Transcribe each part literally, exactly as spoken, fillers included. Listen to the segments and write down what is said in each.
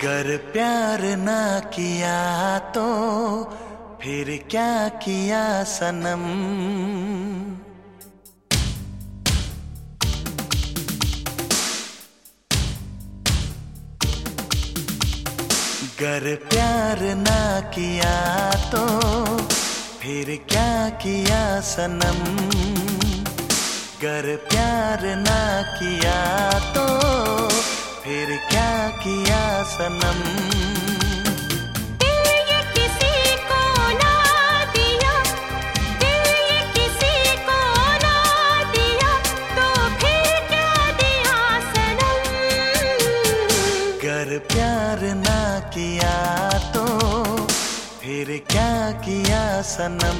गर प्यार ना किया तो फिर क्या किया सनम। गर प्यार ना किया तो फिर क्या किया सनम। गर प्यार ना किया तो फिर क्या किया सनम। दिल ये किसी को ना दिया, दिल ये किसी को ना दिया तो फिर क्या दिया सनम। गर प्यार ना किया तो फिर क्या किया सनम।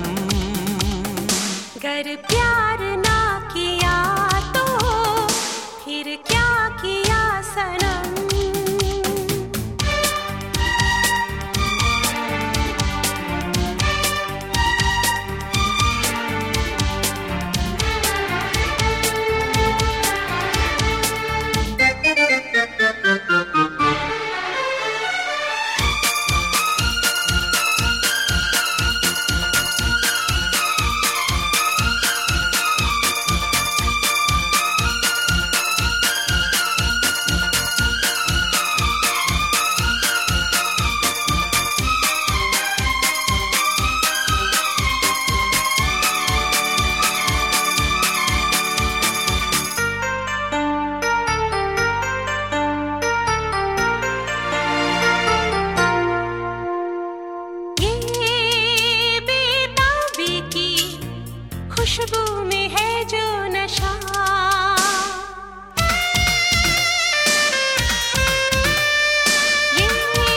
गर प्यार ना किया तो फिर क्या किया सनम। खुशबू में है जो नशा, ये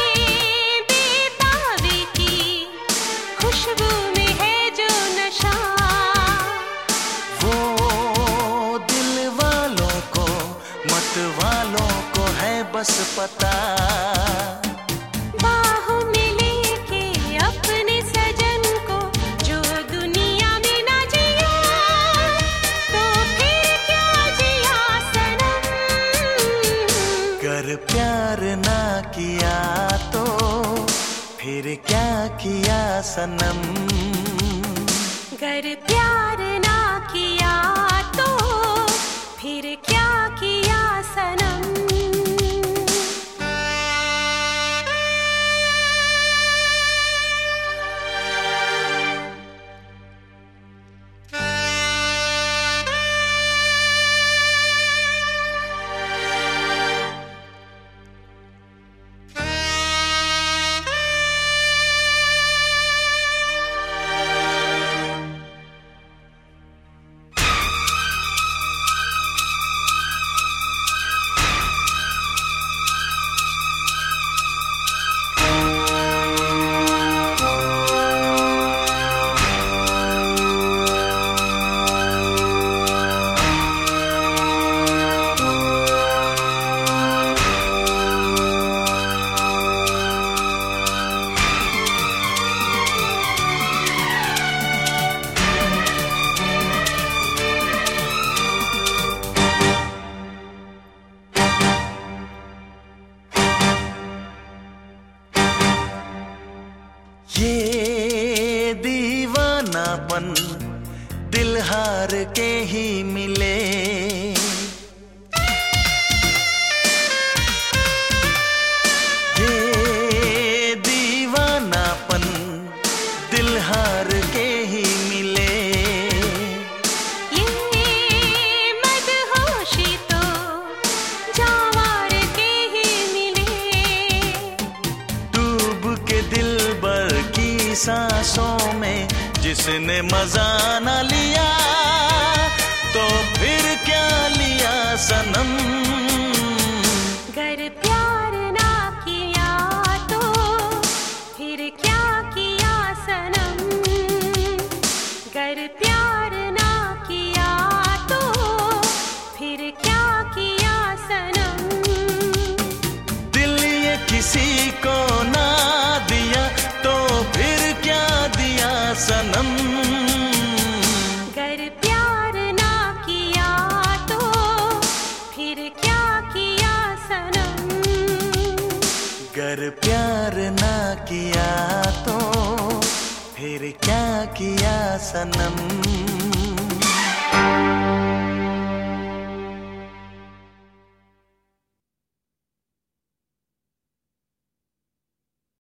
बेताबी की खुशबू में है जो नशा। वो दिल वालों को मत वालों को है बस पता। बाहों में लेके अपने सजन को जो दुनिया में ना जिया तो फिर क्या जिया सनम। गर प्यार ना किया तो फिर क्या किया सनम। गर प्यार ना किया तो फिर क्या किया सनम। ये दीवानापन दिल हार के ही मिले। ये दीवानापन दिल हार के ही मिले। ये मदहोशी तो जावार के ही मिले। डूब के दिल भर की सांसों में जिसने मजा न लिया तो फिर क्या लिया सनम। गर प्यार ना किया तो फिर क्या किया सनम। गर प्यार ना किया तो फिर क्या किया सनम। दिल ये किसी को ना दिया तो फिर क्या दिया सनम। फिर क्या किया सनम।